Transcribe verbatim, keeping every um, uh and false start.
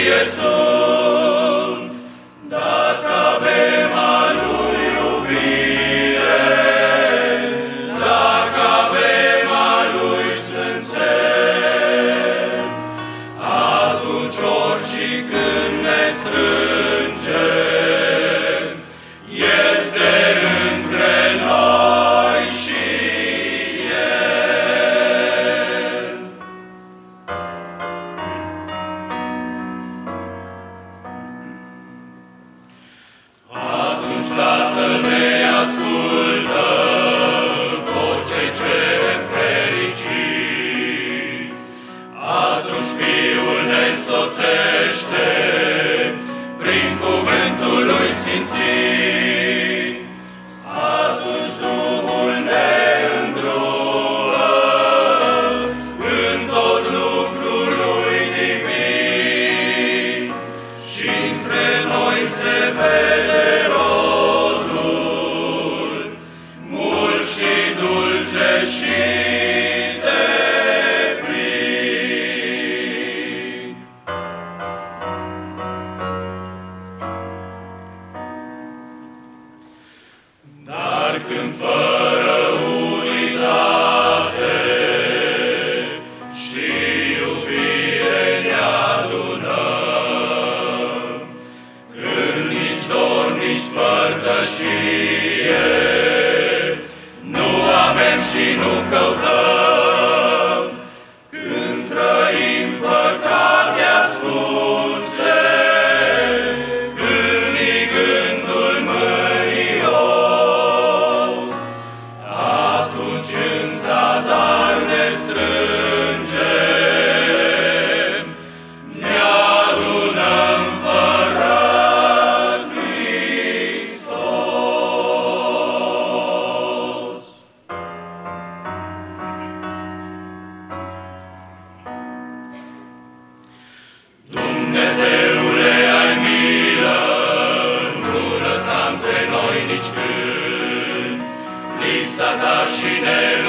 vie sunt, dacă avem a Lui iubire, dacă avem a Lui sfințenie, atunci ori și când ne strângem, este între noi și El. Atunci Tatăl ne ascultă, tot cei ce ne fericit. Atunci Fiul ne însoțește prin cuvântul Lui sfințit. Atunci Duhul ne îndrumă în tot lucrul Lui divin și între noi se vede rodul mult și dulce și deplin. Dar când fără unitate și iubire ne adunăm, când nici dor, nici părtășie nu avem și nu căutăm, când trăim păcate ascunse, când ni gândul mânios, atunci în zadar ne strângem, ne adunăm fără Hristos. Dumnezeule, ai milă, nu lăsa între noi nici când lipsa Ta și ne